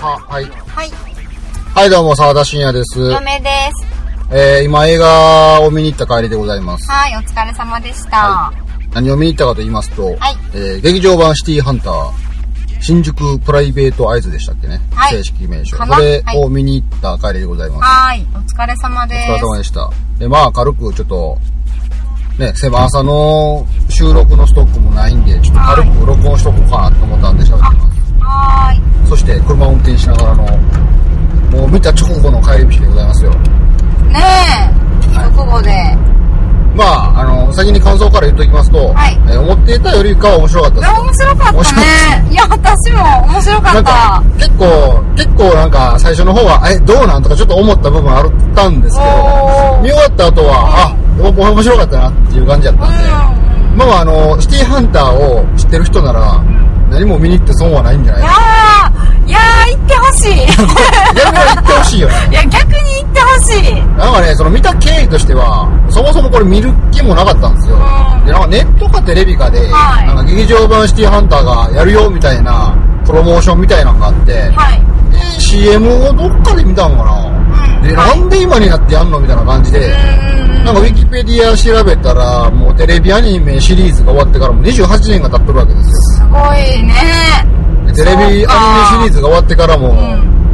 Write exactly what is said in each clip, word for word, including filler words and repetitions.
は、はい。 はい。 はい、どうも、沢田信也です。 嫁です。 えー、今映画を見に行った帰りでございます。 はい、お疲れ様でした。 はい、何を見に行ったかと言いますと、 はい、 えー、劇場版シティハンター、新宿プライベートアイズでしたっけね。はい。正式名称。これを見に行った帰りでございます。 はい、お疲れ様です。 お疲れ様でした。で、まあ、軽くちょっと、ね、狭さの収録のストックもないんで、ちょっと軽く録音しとこうかなと思ったんで喋ってます。 はい。 そして、車運転しながらの、もう見た直後の帰り道でございますよ。 ねえ、はい、直後で。 まあ、あの、先に感想から言っときますと、はい、えー、思っていたよりかは面白かったです。 面白かったね。いや、私も面白かった。 結構、結構なんか最初の方は、え、どうなんとかちょっと思った部分あったんですけど、見終わった後は、うん、あ、面白かったなっていう感じだったんで、うん、まあまあ、あの、シティハンターを知ってる人なら、うん、何も見に行って損はないんじゃないですか。 いやー、行ってほしい。 逆に行ってほしいよね。 いや、逆に行ってほしい。 なんかね、その見た経緯としては、そもそもこれ見る気もなかったんですよ。うん、で、なんかネットかテレビかで、はい、なんか劇場版シティハンターがやるよみたいな、プロモーションみたいなのがあって、はい、で、シーエム をどっかで見たんかな。うん、で、なんで今になってやんのみたいな感じで、なんかウィキペディア調べたら、もうテレビアニメシリーズが終わってからもうにじゅうはちねんが経ってるわけですよ。 すごいね。 テレビアニメシリーズが終わってからも、うん、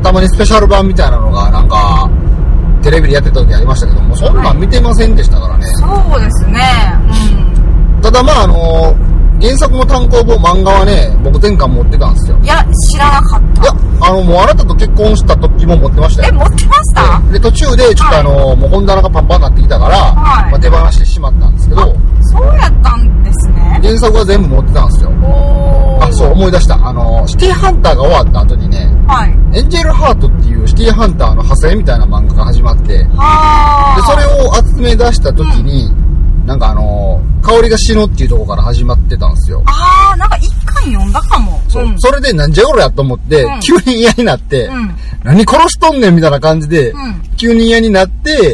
たまにスペシャル版みたいなのがなんかテレビでやってた時ありましたけども、そんなん見てませんでしたからね。 そうですね。 うん、ただまああの原作の単行本漫画はね、僕全巻持ってたんですよ。 いや、知らなかった。 いや、あのもうあなたと結婚した時も持ってましたよ。 え、持ってました？ で、途中でちょっとあの、はい、もう本棚がパンパンになってきたから、はい、まあ、手放してしまったんですけど。 そうやったんですね。 原作は全部持ってたんですよ。 おー。 あ、そう、思い出した。あの、シティハンターが終わった後にね、はい、エンジェルハートっていうシティハンターの派生みたいな漫画が始まって、はで、それを集め出した時に、うん、なんかあの、香りが死ぬっていうところから始まってたんですよ。 あー、なんか一巻読んだかも。 そう。うん、それでなんじゃこれやと思って、うん、急に嫌になって、うん、何殺しとんねんみたいな感じで、うん、急に嫌になって、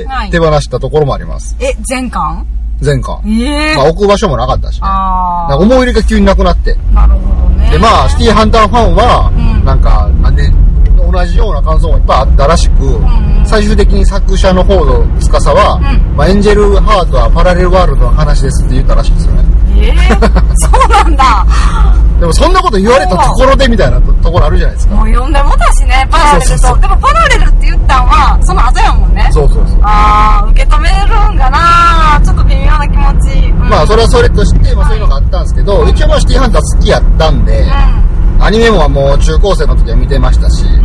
はい、手放したところもあります。 え、全巻？ 全巻。 えー、 まあ置く場所もなかったしね。 あなんか思い入れが急になくなって。 なるほどね。 で、まあ、シティハンターファンは、うん、なんか、なんで、同じような感想もいっぱいあったらしく、うん、最終的に作者の方の司は、うん、まあ、エンジェルハートはパラレルワールドの話ですって言ったらしいですよね。 えー、そうなんだ。 でもそんなこと言われたところでみたいな と, ところあるじゃないですか。 もう読んでもたしね、パラレルと。そうそうそう、でもパラレルって言ったんは、その後やもんね。 そうそうそう。 あー、受け止めるんかな、ちょっと微妙な気持ち。うん、 まあ、それはそれとして、まあそういうのがあったんですけど、はい、一応まあシティハンター好きやったんで、うん、アニメももう中高生の時は見てましたし、うん、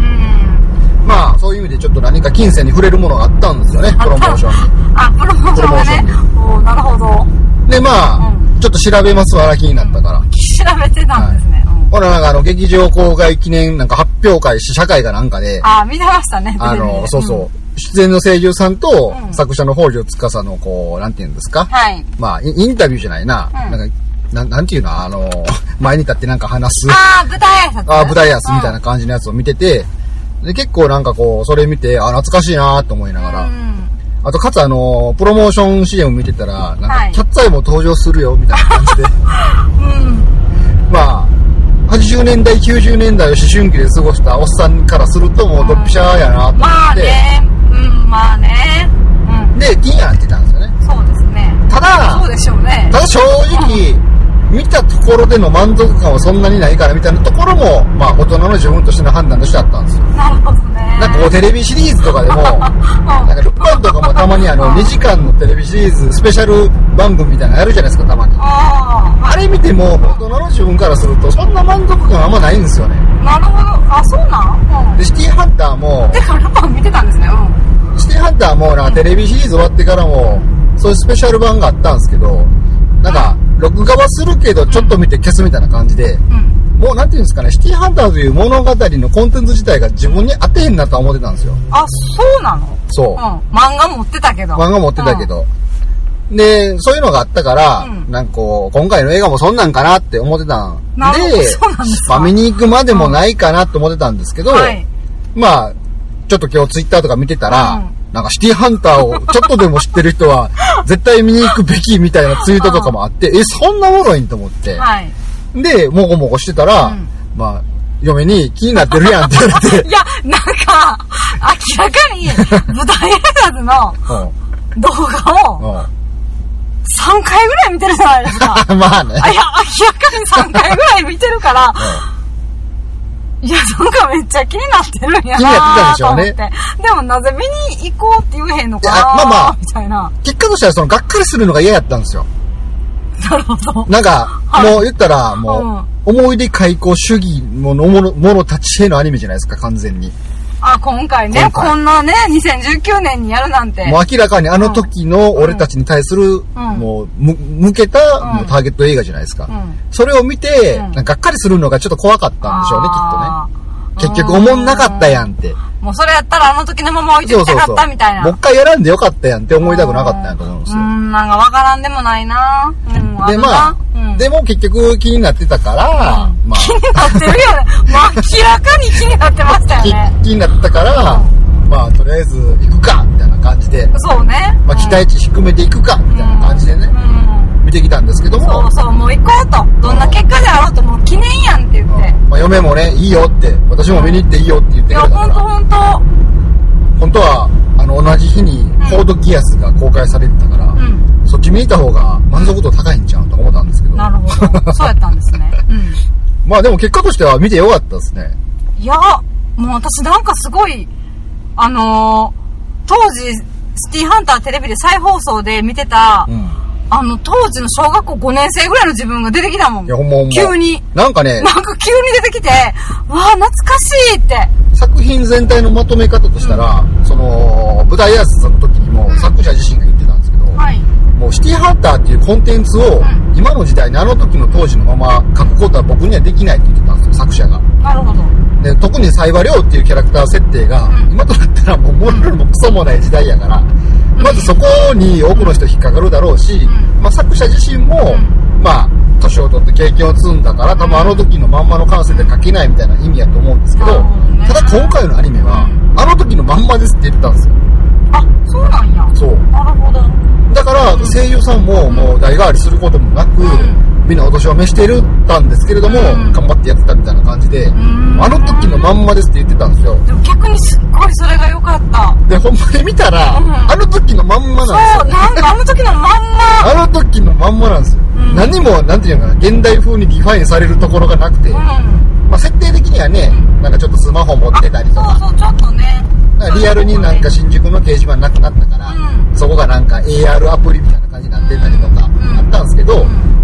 まあそういう意味でちょっと何か金銭に触れるものがあったんですよね、プロモーションに。 あ、プロモーションがね。おー、なるほど。 で、まあ、うん、ちょっと調べますわな気になったから。うん、 調べてたんですね。はい、 ほら、なんかあの、劇場公開記念なんか発表会、試写会かなんかで。 あ、見てましたね。 あの、そうそう。うん、出演の声優さんと、作者の北条司の、こう、なんていうんですか。はい。まあ、インタビューじゃないな。うん、なんか、ななんていうの、あの、前に立ってなんか話す。 ああ、舞台挨拶。 ああ、舞台挨拶みたいな感じのやつを見てて、で、結構なんかこう、それ見て、あ、懐かしいなと思いながら。うん、あと、かつあの、プロモーション シーエム 見てたら、なんか、キャッツアイも登場するよ、みたいな感じで。うん。まあ、はちじゅうねんだい、きゅうじゅうねんだいを思春期で過ごしたおっさんからすると、もうドンピシャやなと思って。 まあね。うん、まあね。 うん。で、ティーンやってたんですよね。 そうですね。 ただ、 そうでしょうね。 ただ正直、見たところでの満足感はそんなにないからみたいなところも、まあ大人の自分としての判断としてあったんですよ。 なるほどね。 なんかこうテレビシリーズとかでも、なんかルパンとかもたまにあのにじかんのテレビシリーズスペシャル番組みたいなのやるじゃないですか、たまに。ああれ見ても大人の自分からするとそんな満足感あんまないんですよね。 なるほど。あ、そうなん、うん、 で、シティハンターも。 でからルパン見てたんですね。 うん。シティハンターもなんかテレビシリーズ終わってからも、そういうスペシャル版があったんですけど、なんか、録画はするけど、ちょっと見て消すみたいな感じで、うん、もうなんていうんですかね、シティハンターという物語のコンテンツ自体が自分に当てへんなとは思ってたんですよ。 あ、そうなの？ そう。うん。 漫画持ってたけど。 漫画持ってたけど。うん、で、そういうのがあったから、うん、なんかこう、今回の映画もそんなんかなって思ってたんで、 なるほど、そうなんですか。 まあ見に行くまでもないかなと思ってたんですけど、はい、まあ、ちょっと今日ツイッターとか見てたら、うんなんかシティハンターをちょっとでも知ってる人は絶対見に行くべきみたいなツイートとかもあって、え、そんなおもろいんと思って。はい、で、もごもごしてたら、うん、まあ、 嫁に気になってるやんって言われて。 いや、なんか、明らかに舞台挨拶の動画をさんかいぐらい見てるじゃないですか。 まあね。 いや、明らかにさんかいぐらい見てるから、いや、なんかめっちゃ気になってるんやな。気になってたんでしょうね。でもなぜ見に行こうって言えへんのかな。まあまあ、みたいな。 結果としてはそのがっかりするのが嫌やったんですよ。 なるほど。 なんか、はい、もう言ったら、もう、うん、思い出開口主義のもの、ものたちへのアニメじゃないですか、完全に。 あ、今回ね、今回こんなね、にせんじゅうきゅうねんにやるなんて。 もう明らかにあの時の俺たちに対する、うん、もう、む、向けた、うん、もうターゲット映画じゃないですか。うん、それを見て、うん、なんかがっかりするのがちょっと怖かったんでしょうね、きっとね。結局思んなかったやんって。 もうそれやったらあの時のまま置いてみたかったみたいな。 そうそうそう、もう一回やらんでよかったやんって思いたくなかったんやと思うんですよ。 うん、なんかわからんでもないな。うん、 で、まあ、うん、でも結局気になってたから、 うん、まあ。気になってるよね。まあ、明らかに気になってましたよね。 気になってたから、うん、まあ、とりあえず行くか、みたいな感じで。 そうね。 まあ、期待値低めていくか、みたいな感じでね。うんうん、見てきたんですけども。 そうそう、もう行こうと。どんな結果であろうと、もう記念やんって言って。 まあ、嫁もね、いいよって、私も見に行っていいよって言ってくれたから。 いや、ほんとほんと。 本当は、あの、同じ日に、コードギアスが公開されてたから、うん、そっち見た方が満足度高いんちゃうと思ったんですけど。 なるほど。そうやったんですね。うん。 まあでも結果としては見てよかったですね。 いや、もう私なんかすごい、あのー、当時、シティハンターテレビで再放送で見てた、うん、あの、当時の小学校ごねん生ぐらいの自分が出てきたもん。 いや、ほんまほんま。 急に。 なんかね。 なんか急に出てきて、わあ、懐かしいって。 作品全体のまとめ方としたら、うん、その、舞台挨拶の時にも、うん、作者自身が言ってたんですけど、はい、もうシティハンターっていうコンテンツを、うん、今の時代にあの時の当時のまま書くことは僕にはできないって言ってたんですよ、作者が。 なるほど。 で、特にサイバリョウっていうキャラクター設定が、うん、今となったらもうモラルもクソもない時代やから、うん、まずそこに多くの人引っかかるだろうし、うん、まあ作者自身も、うん、まあ、年を取って経験を積んだから、多分あの時のまんまの感性で書けないみたいな意味やと思うんですけど、ただ今回のアニメは、あの時のまんまですって言ってたんですよ。 あ、そうなんや。 そう。 なるほど。 だから、声優さんももう代替わりすることもなく、みんなお年を召してるたんですけれども、頑張ってやってたみたいな感じで、あの時のまんまですって言ってたんですよ。 でも逆にすっごいそれが良かった。 で、ほんまに見たら、うん、あの時のまんまなんですよ。 そう、なんかあの時のまんま。 あの時のまんまなんですよ。うん、何も、なんていうのかな、現代風にディファインされるところがなくて、うん、まあ設定的にはね、なんかちょっとスマホ持ってたりとか。 そうそう、ちょっとね。 リアルになんか新宿の掲示板なくなったから、うん、そこがなんか エーアール アプリみたいな感じになってたりとかあったんですけど、うん、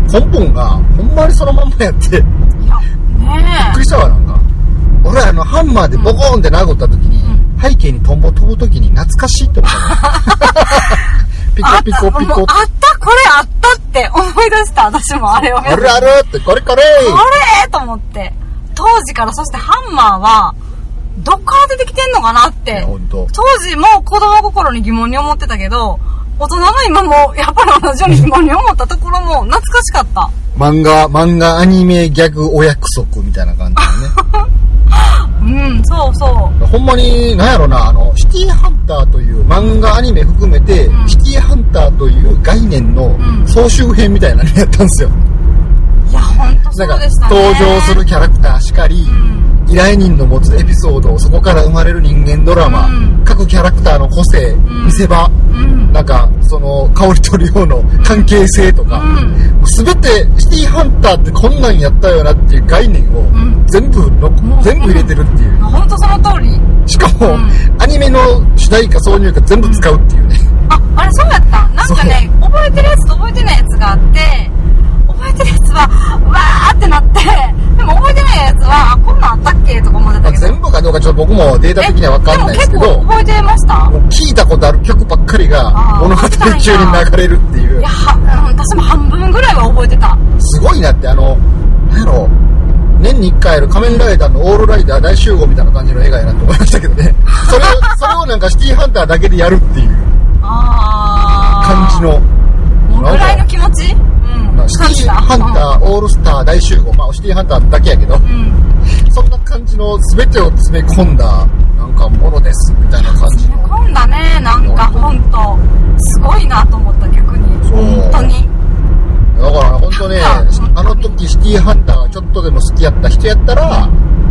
根本がほんまにそのまんまやって、いや、ね、びっくりしたわ。なんか俺あのハンマーでボコーンって殴った時に、うん、背景にトンボ飛ぶ時に懐かしいって思ったの。ピコピコピコ。 あった、これあったって思い出した。私もあれを見て。 あるあるってこれこれ。 これと思って。当時から、そしてハンマーはどっから出てきてんのかなって。当時も子供心に疑問に思ってたけど、大人の今もやっぱり同じように疑問に思ったところも懐かしかった。 漫画、漫画、アニメ、ギャグ、お約束みたいな感じでね。 うん、そうそう。 ほんまに、なんやろな、あの、シティハンターという漫画、アニメ含めて、うん、シティハンターという概念の総集編みたいなのやったんですよ。 いや、ほんとそうでしたね。 登場するキャラクターしかり、うん、依頼人の持つエピソード、そこから生まれる人間ドラマ、うん、各キャラクターの個性、うん、見せ場、うん、なんか、その、香りと量の関係性とか、すべ、うん、てシティハンターってこんなんやったよなっていう概念を全部の、うん、全部入れてるっていう。 ほんとその通り。 しかも、うん、アニメの主題歌挿入歌全部使うっていうね。 あ、あれそうやった。なんかね、覚えてるやつと覚えてないやつがあって、覚えてるやつは、わーってなって、でも覚えてないやつは、あ、こんなんあったっけとか思ってたけど。 全部かどうかちょっと僕もデータ的には分かんないですけど。でも結構覚えてました？ もう聞いたことある曲ばっかりが物語中に流れるっていう。 いや、私も半分ぐらいは覚えてた。 すごいなって、あの、なんやろ、年に一回ある仮面ライダーのオールライダー大集合みたいな感じの映画やなと思いましたけどね。それを、それをなんかシティハンターだけでやるっていう感じの。 もうぐらいの気持ち？ シティハンターオールスター大集合、まあシティハンターだけやけど、うん、そんな感じの全てを詰め込んだなんかものですみたいな感じの。 詰め込んだね、なんか本当すごいなと思った逆に。本当に。 だから本当ね、あの時シティハンターがちょっとでも好きやった人やったら、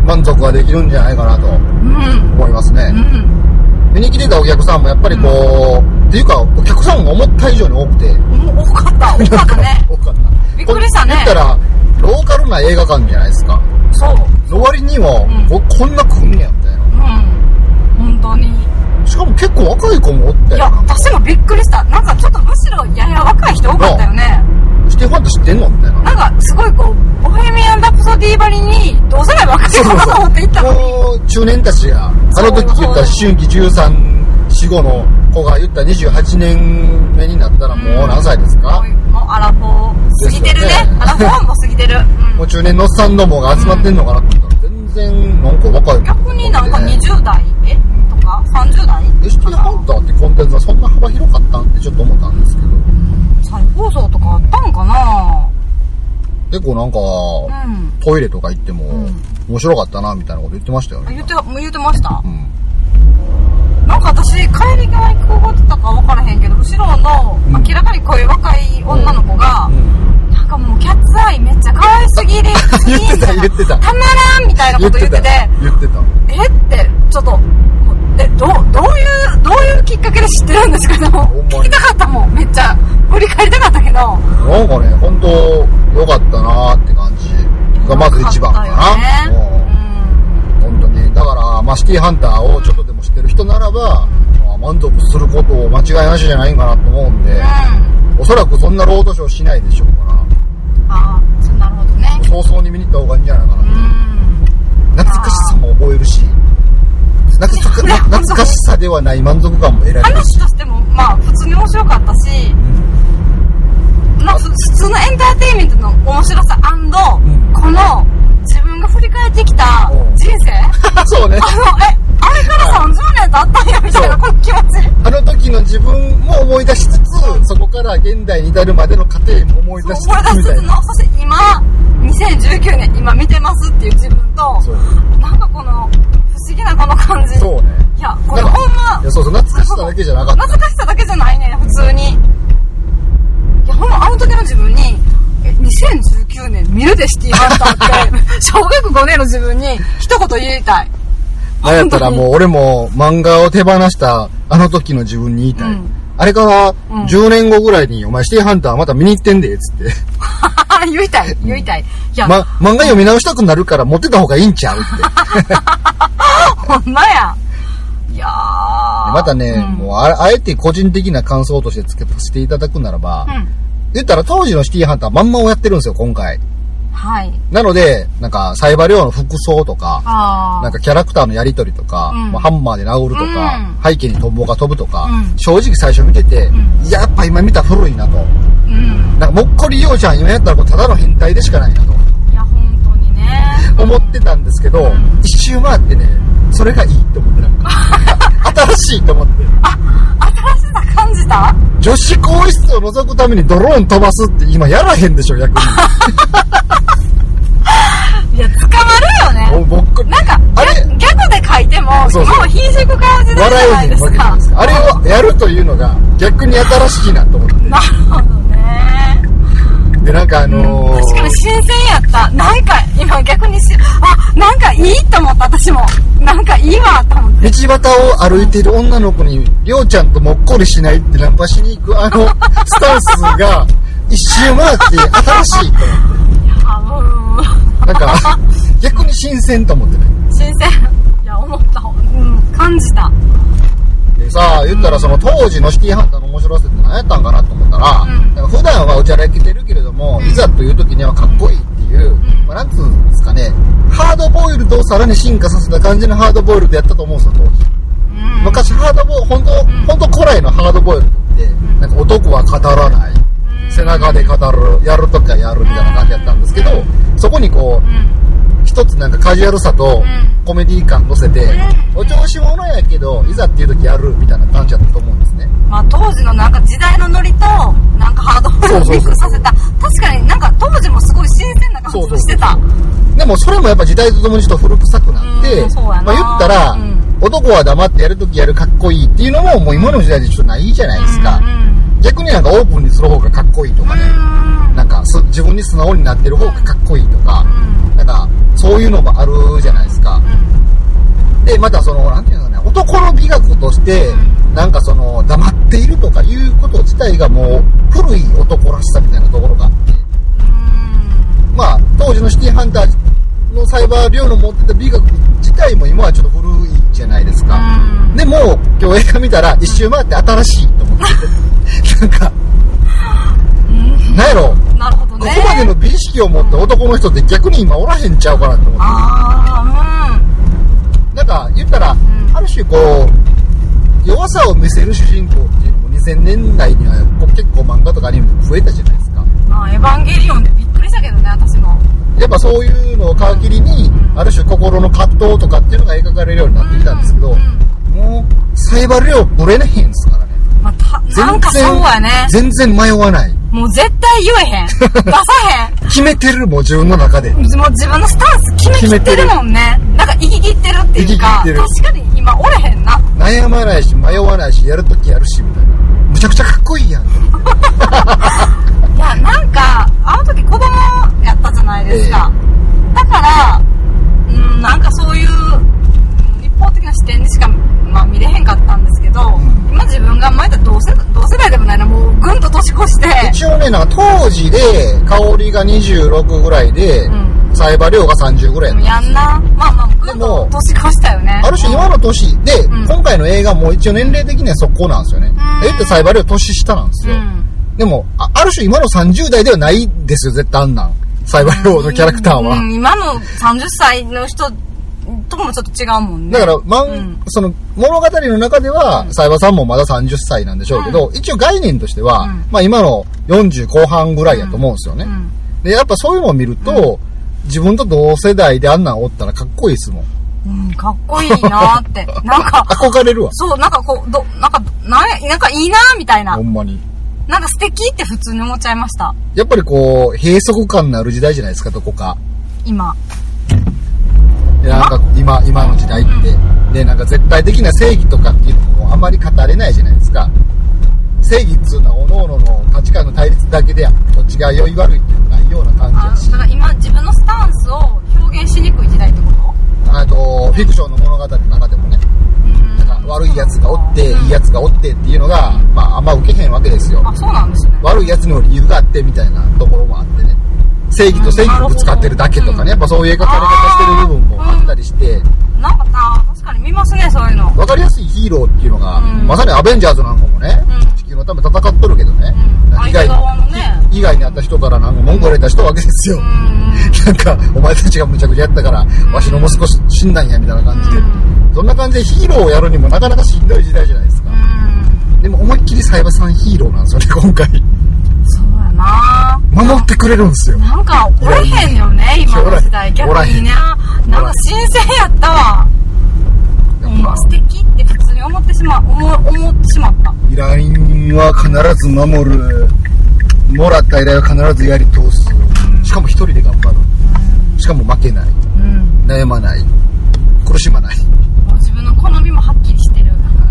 満足ができるんじゃないかなと思いますね。うんうん、見に来てたお客さんもやっぱりこう、うん、っていうかお客さんが思った以上に多くて。 多かった、多かったね。多かった。びっくりしたね。 言ったら、ローカルな映画館じゃないですか。 そう。 の割には、うん、こ, こんな来んねや、みたいな。 うん。本当に。 しかも結構若い子もおったよ。いや、 私もびっくりした。なんかちょっとむしろやや若い人多かったよね。 シティファンタ知ってんのみたいな。 なんかすごいこう、ボヘミアン・ラプソディばりに、どうせない若い子だと思って行ったのに。 もう中年たちが、あの時言った思春期じゅうさん、よん、ごの子が言ったにじゅうはちねんめになったらもう何歳ですか？ うん、もうアラフォー過ぎてるね。アラフォーも過ぎてる。 うん、もう中年のおっさんどもが集まってんのかなって言ったら、全然なんか若い、ね。 逆になんかにじゅう代えとかさんじゅう代エシティハンターってコンテンツはそんな幅広かったんってちょっと思ったんですけど。 再放送とかあったんかな？ 結構なんか、うん、トイレとか行っても、うん、面白かったなみたいなこと言ってましたよね。 言って、言ってました、うん、なんか私帰り際にこう思ってたか分からへんけど、後ろの明らかにこういう若い女の子が、うんうん、なんかもうキャッツアイめっちゃ可愛すぎる言ってた言ってたたまらんみたいなこと言ってて言ってたえってちょっとえど, どういうどういうきっかけで知ってるんですか？でも聞きたかったもん。めっちゃ振り返りたかったけどなんかね本当良かったなって感じがまず一番かな、ね、うん、本当にだからまあシティハンターをちょっとでも知ってる人ならば、うんまあ、満足することを間違いなしじゃないかなと思うんで、うん、おそらくそんなロードショーしないでしょうから。 ああそうなるほどね。 早々に見に行った方がいいんじゃないかなと、うん、懐かしさも覚えるし懐 か, 懐かしさではない満足感も得られるし話としてもまあ普通に面白かったし、うん、まあ、普通のエンターテインメントの面白さ&、うん、この自分が振り返ってきた人生そうねあのえあれからさんじゅうねん経ったんやみたいなこの気持ちあの時の自分も思い出しつつ、うん、そこから現代に至るまでの過程も思い出しつつみたいな思い出しつつのそして今にせんじゅうきゅうねん今見てますっていう自分となんかこの不思議なこの感じ。 そうね。 いや、これほんま。 いや、そうそう、懐かしさだけじゃなかった。 懐かしさだけじゃないね、普通に。いや、ほんま、あの時の自分に、え、にせんじゅうきゅうねん見るでシティハンターって、小学ごねんの自分に一言言いたい。 なんやったらもう、俺も漫画を手放したあの時の自分に言いたい。うん、あれからじゅうねんごぐらいに、お前シティハンターまた見に行ってんで、つって。 言いたい、言いたい。いや、ま、漫画読み直したくなるから持ってた方がいいんちゃうって。 ほんまや。いやー。 またね、うん、もうあ、あえて個人的な感想として付けさせていただくならば、うん、言ったら当時のシティハンターまんまをやってるんですよ、今回。 はい。 なので、なんか、サイバリョウの服装とか、なんかキャラクターのやりとりとか、うん、まあ、ハンマーで殴るとか、うん、背景にトンボが飛ぶとか、うん、正直最初見てて、うん、やっぱ今見たら古いなと。うん、なんかもっこりようちゃん今やったらこうただの変態でしかないなと。 いや、本当にね。 思ってたんですけど、うん、一周回ってね、それがいいって思ってなんか、新しいと思って。 あ、新しさ感じた？ 女子更衣室を覗くためにドローン飛ばすって今やらへんでしょ、逆に。 いや、捕まるよね。僕なんか、あれ逆で書いても、そうそうもうひじく感じでじゃないですか。 あれをやるというのが逆に新しいなと思って。 なるほどね。 で、なんかあのー、 確かに新鮮やった。なんか今逆にし、あ、なんかいいと思った、私も。なんかいいわと思って。 道端を歩いてる女の子に、りょうちゃんともっこりしないってナンパしに行くあのスタンスが一周回って新しいと思って。いや、もう。なんか逆に新鮮と思ってね。 新鮮。いや、思った。うん、感じた。 でさ、言ったらその当時のシティハンターの面白さって何やったんかなと思ったら、うん、なんか普段はおちゃらけてるけれども、うん、いざという時にはかっこいいっていう、うん、まあ、なんつうんですかね、ハードボイルドをさらに進化させた感じのハードボイルドやったと思うんですよ、当時。うん、昔ハードボイルド、本当、うん、本当古来のハードボイルドって、うん、なんか男は語らない。背中で語る、やるとかやるみたいな感じやったんですけど、そこにこう、うん、一つなんかカジュアルさとコメディ感乗せて、うん、お調子者やけど、いざっていう時やるみたいな感じだったと思うんですね。 まあ当時のなんか時代のノリと、なんかハードボイルドミックスさせた。確かになんか当時もすごい新鮮な感じしてた。そうそうそうでもそれもやっぱ時代とともにちょっと古臭くなって、うん、まあ言ったら、うん、男は黙ってやる時やるかっこいいっていうのももう今の時代でちょっとないじゃないですか。うんうん逆になんかオープンにする方がかっこいいとかね、なんか自分に素直になってる方がかっこいいとか、なんかそういうのもあるじゃないですで、またその、なんていうのかな、男の美学として、うん、なんかその、黙っているとかいうこと自体がもう、古い男らしさみたいなところがあって、うん、まあ、当時のシティハンターのサイバーリョウの持ってた美学自体も今はちょっと古いじゃないですか。うん、でも、今日映画見たら一周回って新しいと思って、なんか、うん、なんやろ、 なるほどね、 ここまでの美意識を持った男の人って逆に今おらへんちゃうかなと思って。あうん、なんか言ったら、うん、ある種こう弱さを見せる主人公っていうのもにせんねんだいには結構漫画とかアニメも増えたじゃないですか。 あエヴァンゲリオンでびっくりしたけどね、私も。 やっぱそういうのを皮切りに、うん、ある種心の葛藤とかっていうのが描かれるようになってきたんですけど、うんうん、もうサイバル量ブレないんですからね。 まあ、たなんかそうやね。 全然迷わない。 もう絶対言えへん。出さへん。 決めてるもん、自分の中で。もう自分のスタンス決めきってるもんね。なんか生き切ってるっていうか、確かに今おれへんな。 悩まないし、迷わないし、やるときやるし、みたいな。むちゃくちゃかっこいいやん。いや、なんか、あの時子供やったじゃないですか。えー、だから、うん、なんかそういう一方的な視点でしか、まあ、見れへんかったんですけど、うん、今自分が前だ同世同世代でもないな、もうぐんと年越して一応ね、なんか当時で香りがにじゅうろくぐらいで、うん、サイバリョウがさんじゅうぐらいやんな。まあまあぐんと年越したよね。 ある種今の年で、うん、今回の映画も一応年齢的には速攻なんですよね。えってサイバリョウ年下なんですよ、うん、でも あ, ある種今のさんじゅう代ではないですよ、絶対あんなんサイバリョウのキャラクターは、 うんうん、今のさんじゅっさいの人ともちょっと違うもんね。 だから、まんうん、その物語の中では、サイバーさんもまださんじゅっさいなんでしょうけど、うん、一応概念としては、うん、まあ今のよんじゅう後半ぐらいやと思うんですよね。うん、で、やっぱそういうのを見ると、うん、自分と同世代であんなんおったらかっこいいですもん。 うん、かっこいいなって。なんか、 憧れるわ。 そう、なんかこう、ど、なんか、なんや、なんかいいなみたいな。 ほんまに。 なんか素敵って普通に思っちゃいました。 やっぱりこう、閉塞感のある時代じゃないですか、どこか。 今。 なんか今今の時代って、うん、でなんか絶対的な正義とかっていうのもあまり語れないじゃないですか。正義っつうのは各々の価値観の対立だけであって、こっちが良い悪いっていうのないような感じだし。 だから今自分のスタンスを表現しにくい時代ってこと？ あとフィクションの物語の中でもね、うん、なんか悪いやつがおって、うん、いいやつがおってっていうのが、まああんま受けへんわけですよ。 あ、そうなんですね。 悪いやつにも理由があってみたいなところもあってね。正義と正義をぶつかってるだけとかね、やっぱそういう描かれ方してる部分もあったりして、 うん、なんかな、確かに見ますね、そういうの。 わかりやすいヒーローっていうのが、うん、まさにアベンジャーズなんかもね、うん、地球のため戦っとるけどね、うん、意外に、ね、意外にあった人からなんか文句言われた人わけですよ、うん、なんかお前たちがむちゃくちゃやったから、うん、わしの息子死んだんやみたいな感じで、うん、そんな感じでヒーローをやるにもなかなかしんどい時代じゃないですか、うん、でも思いっきりサイバーさんヒーローなんですよね、今回。 そうやな、 守ってくれるんですよ。 なんかおれへんよね、今の時代。逆にね、なんか新鮮やったわ。もう素敵って普通に思ってしまう、思、思ってしまった。 依頼人は必ず守る。もらった依頼は必ずやり通す。しかも一人で頑張る。しかも負けない。うん、悩まない。苦しまない。 自分の好みもはっきりしてる。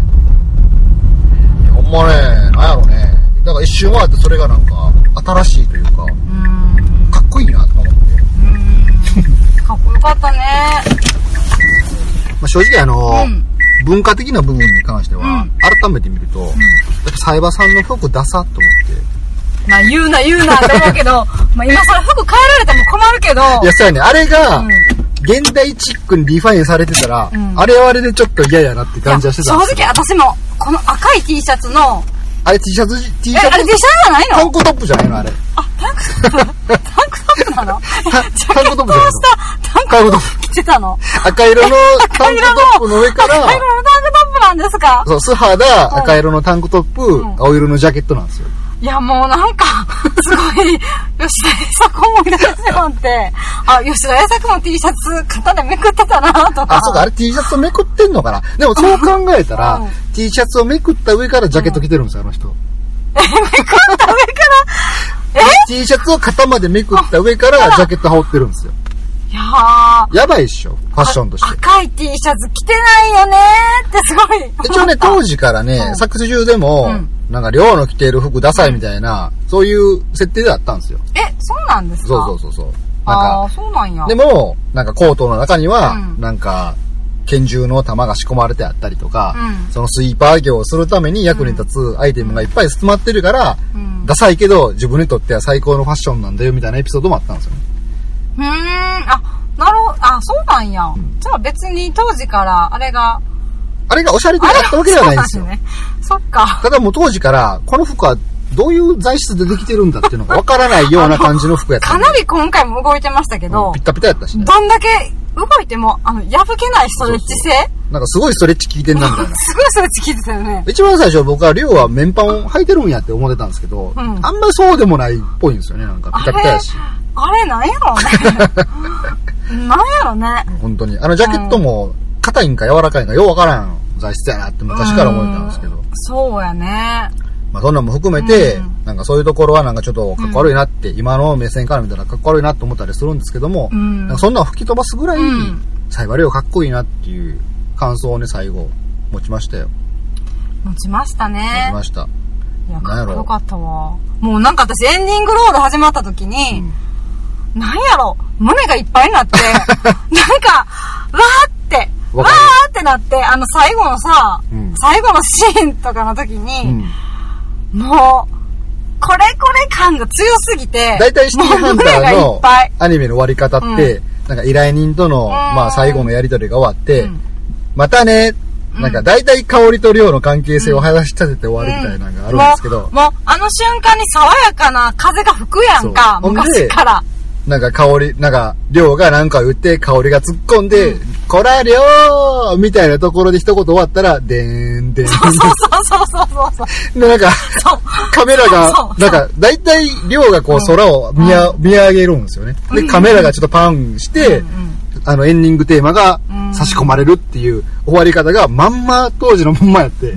ほんまね、なんやろね。だから一周回ってそれがなんか新しいというか、うん、かっこいいなと思って。 うんかっこよかったね。 まあ正直あの、うん、文化的な部分に関しては、うん、改めて見ると、うん、やっぱサイバーさんの服ダサっと思って。 まあ言うな言うなと思うけど、まあ今それ服変えられても困るけど。 いやそうやね、あれが、うん、現代チックにリファインされてたら、うん、あれはあれでちょっと嫌やなって感じはしてたんですよ。 正直私もこの赤い T シャツのあれ T シャツ T シャツあれ T シャツじゃないの？ タンクトップじゃないのあれ。 あ、タンクトップタンクトップなの？ タンクトップじゃないの？ タンクトップ着てたの？ 赤色のタンクトップの上から赤色のタンクトップなんですか？ そう、素肌、赤色のタンクトップ、うん、青色のジャケットなんですよ。 いやもうなんかすごい吉田栄作思い出してもってあ吉田栄作も T シャツ肩でめくってたなとかあそうかあれ T シャツをめくってんのかなでもそう考えたら、うん、T シャツをめくった上からジャケット着てるんですよ、うん、あの人えめくった上からえ T シャツを肩までめくった上からジャケット羽織ってるんですよ。 いやーやばいっしょファッションとして。 赤い T シャツ着てないよねーってすごい一応ね当時からね、うん、作中でも、うんなんか寮の着ている服ダサいみたいな、うん、そういう設定であったんですよ。 え、そうなんですか？ そうそうそうそう。なんかああ、そうなんや。 でもなんかコートの中には、うん、なんか拳銃の弾が仕込まれてあったりとか、うん、そのスイーパー業をするために役に立つアイテムがいっぱい詰まってるから、うん、ダサいけど自分にとっては最高のファッションなんだよみたいなエピソードもあったんですよね。 うーん、あ、なるほど、あ、そうなんや。うん、じゃあ別に当時からあれが、 あれがおしゃれであったわけじゃないんですよ。 そうなんですね。そっか。 ただもう当時からこの服はどういう材質でできてるんだっていうのがわからないような感じの服やった。 かなり今回も動いてましたけど、 うん、ピッタピタやったしね。 どんだけ動いても、あの、破けないストレッチ性？そうそう、 なんかすごいストレッチ効いてんなみたいな。 すごいストレッチ効いてたよね。 一番最初僕はリオは綿パンを履いてるんやって思ってたんですけど、うん、あんまりそうでもないっぽいんですよね。なんかピタピタやし。 あれ、あれなんやろね。なんやろね。 本当に。あのジャケットも硬いんか柔らかいんかようわからん材質やなって昔から思ってたんですけど。 そうやね。 まあそんなのも含めて、うん、なんかそういうところはなんかちょっとかっこ悪いなって、うん、今の目線から見たらかっこ悪いなって思ったりするんですけども、うん、なんかそんなの吹き飛ばすぐらい、うん、サイバリオかっこいいなっていう感想をね、最後持ちましたよ。 持ちましたね。 持ちました。 いや、かっこよかったわ。もうなんか私エンディングロード始まった時に、うん、なんやろ、胸がいっぱいになって、なんか、わーって、わーってなって、あの最後のさ、うん、最後のシーンとかの時に、うん、もう、これこれ感が強すぎて、 だいたいシティハンターのアニメの終わり方って、うん、なんか依頼人との、まあ最後のやりとりが終わって、うん、またね、なんかだいたい香りと量の関係性を話し立てて終わるみたいなのがあるんですけど、 うんうん、もう、もうあの瞬間に爽やかな風が吹くやんか、昔から。 なんか香り、なんか、量がなんか言って、香りが突っ込んで、うん、こら量みたいなところで一言終わったら、でーん、でーん。 そうそうそうそうそう。 で、なんか、カメラが、なんか、だいたい量がこう空を見や、うん、見上げるんですよね。で、カメラがちょっとパンして、うんうん、あの、エンディングテーマが差し込まれるっていう終わり方が、まんま当時のまんまやって、うん、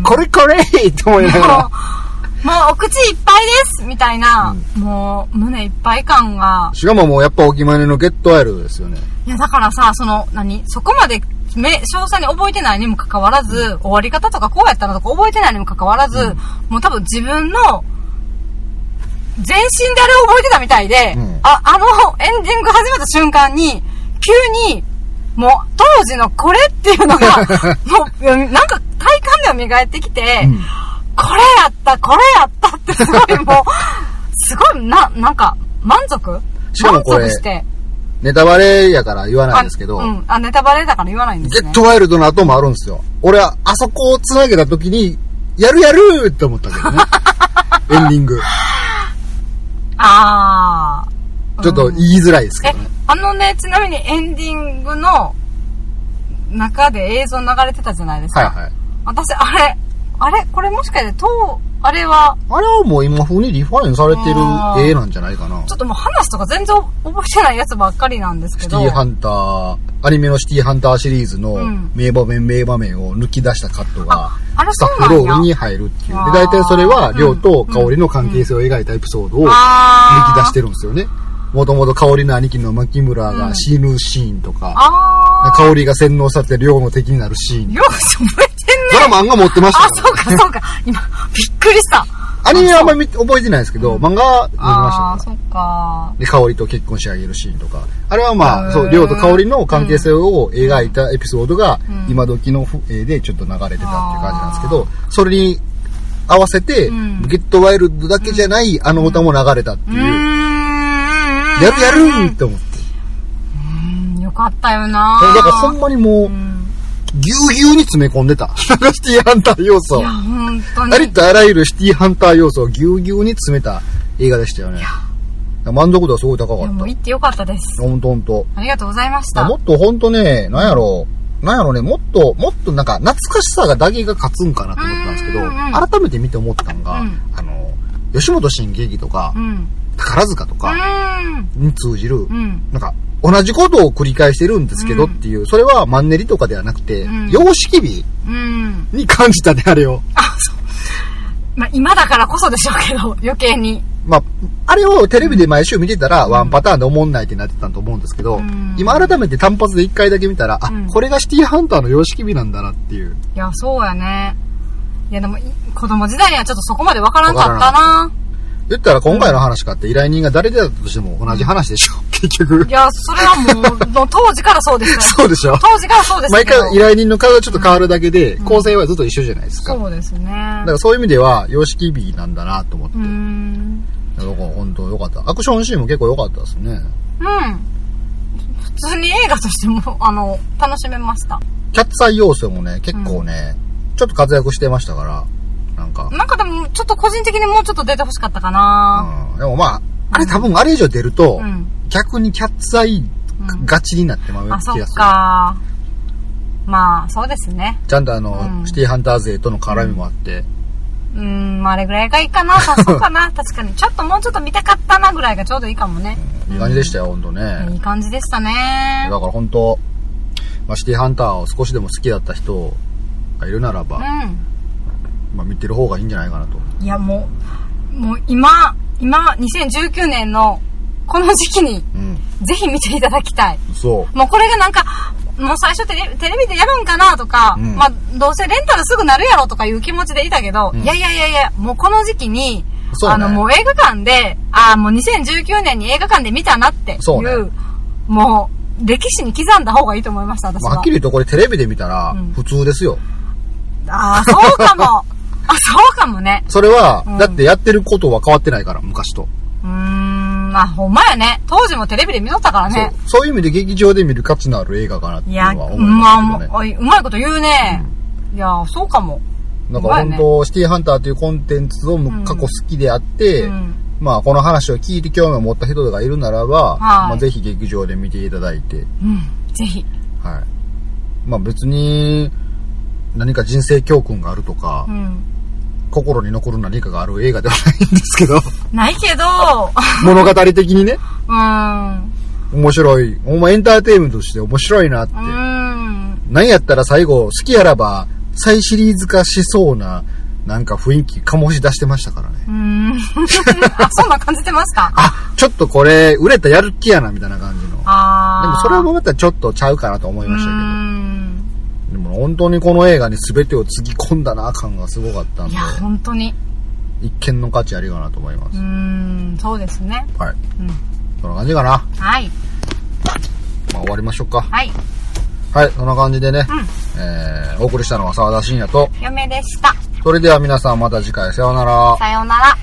これこれって思いながら、 もうお口いっぱいですみたいな、うん、もう胸いっぱい感が。 しかももうやっぱお決まりのゲットワイルドですよね。 いやだからさ、その、何そこまでめ詳細に覚えてないにもかかわらず、うん、終わり方とかこうやったのとか覚えてないにもかかわらず、うん、もう多分自分の全身であれを覚えてたみたいで、うん、あ、あのエンディング始まった瞬間に、急に、もう当時のこれっていうのが、もうなんか体感では蘇ってきて、うん、これやったこれやったってすごいもうすごいな、なんか満足しかもこれ満足してネタバレやから言わないんですけど、 あ、うん、あ、ネタバレだから言わないんですね。 ゲットワイルドの後もあるんですよ。俺はあそこを繋げた時にやるやるって思ったけどね。エンディングあーちょっと言いづらいですけどね、 うん、え、あのね、ちなみにエンディングの中で映像流れてたじゃないですか。 はいはい。 私あれあれこれもしかしてとあれはあれはもう今風にリファインされてる絵なんじゃないかな。 ちょっともう話とか全然覚えてないやつばっかりなんですけど、 シティハンターアニメのシティハンターシリーズの名場面名場面を抜き出したカットがスタッフロールに入るっていう。で大体それは亮と香りの関係性を描いたエピソードを抜き出してるんですよね。もともと香りの兄貴の牧村が死ぬシーンとか、うん、香りが洗脳されて亮の敵になるシーン。 よし覚えてんね。 ドラマ漫画持ってましたから、ね。あ、そうかそうか。今びっくりした。 アニメはあんまり覚えてないですけど、漫画は読みましたから。 ああ、そっか。 で、香りと結婚してあげるシーンとか。あれはまあ、そう、亮と香りの関係性を描いたエピソードが、今時の絵でちょっと流れてたっていう感じなんですけど、それに合わせて、うん、ゲットワイルドだけじゃないあの歌も流れたっていう。うんやるやるって思って。 うん、よかったよな。 だからほんまにもう、ぎゅうぎゅうに詰め込んでた。シティハンター要素。 いや、ほんとに。 ありとあらゆるシティハンター要素をぎゅうぎゅうに詰めた映画でしたよね。いや満足度はすごい高かった。いやもう行ってよかったです。 ほんとほんと。 ありがとうございました。 もっとほんとね、なんやろう。なんやろうね、もっと、もっとなんか懐かしさがだけが勝つんかなと思ったんですけど、改めて見て思ったのが、うん、あの、吉本新喜劇とか、うん宝塚とかに通じる、うん、なんか同じことを繰り返してるんですけどっていう、うん、それはマンネリとかではなくて、うん、様式美に感じたね、あれを。 あ、そう。まあ今だからこそでしょうけど、余計に。 まあ、あれをテレビで毎週見てたら、ワンパターンで思んないってなってたと思うんですけど、うん、今改めて単発で一回だけ見たら、うん、あ、これがシティハンターの様式美なんだなっていう。 いや、そうやね。いやでも、子供時代にはちょっとそこまでわからんかったな。 言ったら今回の話かって依頼人が誰であったとしても同じ話でしょ、うん、結局。 いや、それはもう、もう当時からそうですから。 そうでしょ。 当時からそうですけど。 毎回依頼人の顔がちょっと変わるだけで、うん、構成はずっと一緒じゃないですか。 そうですね。 だからそういう意味では、様式美なんだなと思って。うん。だから本当良かった。アクションシーンも結構良かったですね。 うん。普通に映画としても、あの、楽しめました。 キャッツアイ要素もね、結構ね、うん、ちょっと活躍してましたから、なんか。 なんかでも、ちょっと個人的にもうちょっと出てほしかったかな。 うん。でもまあ、あれ多分あれ以上出ると、うん、逆にキャッツアイガチになってまう気がする。 あ、そっか。まあ、そうですね。 ちゃんとあの、うん、シティハンター勢との絡みもあって。 うん、うん、まああれぐらいがいいかな。そうかな。確かに。ちょっともうちょっと見たかったなぐらいがちょうどいいかもね。 うん、いい感じでしたよ、ほんとね。 いい感じでしたね。 だからほんと、まあ、シティハンターを少しでも好きだった人がいるならば、うん、まあ見てる方がいいんじゃないかなと。 いやもう、もう今、今、にせんじゅうきゅうねんのこの時期に、うん、ぜひ見ていただきたい。 そう。 もうこれがなんか、もう最初テレテレビでやるんかなとか、うん、まあどうせレンタルすぐなるやろとかいう気持ちでいたけど、うん、いやいやいやいや、もうこの時期に、ね、あのもう映画館で、ああもうにせんじゅうきゅうねんに映画館で見たなっていう、そうね、もう歴史に刻んだ方がいいと思いました、私は。 まあ、はっきり言うとこれテレビで見たら普通ですよ。 うん、ああ、そうかも。あ、そうかもね。 それは、うん、だってやってることは変わってないから、昔と。 うーん、あ、ほんまやね。当時もテレビで見とったからね。 そう、そういう意味で劇場で見る価値のある映画かなっていうのは思いますけどね。いや、まあ、もう、うまいこと言うね。うん、いや、そうかも。 なんか本当、ね、シティハンターというコンテンツを過去好きであって、うんうん、まあこの話を聞いて興味を持った人がいるならば、はい、まあぜひ劇場で見ていただいて。 うん、ぜひ。 はい。まあ別に、何か人生教訓があるとか、うん、心に残る何かがある映画ではないんですけど。 ないけど。 物語的にね。 うん。 面白い。お前エンターテインメントとして面白いなって。うん。何やったら最後、好きやらば再シリーズ化しそうな、なんか雰囲気醸し出してましたからね。 うん。あ、そんな感じてますか？ あ、ちょっとこれ、売れたやる気やな、みたいな感じの。ああ。でもそれはまたちょっとちゃうかなと思いましたけど。うん。でも本当にこの映画に全てをつぎ込んだな感がすごかったんで。 いや、本当に。 一見の価値ありかなと思います。 うーん、そうですね。 はい。うん。そんな感じかな。 はい。 まあ終わりましょうか。 はい。 はい、そんな感じでね。うん。えー、お送りしたのは沢田信也と。 嫁でした。 それでは皆さんまた次回さようなら。 さようなら。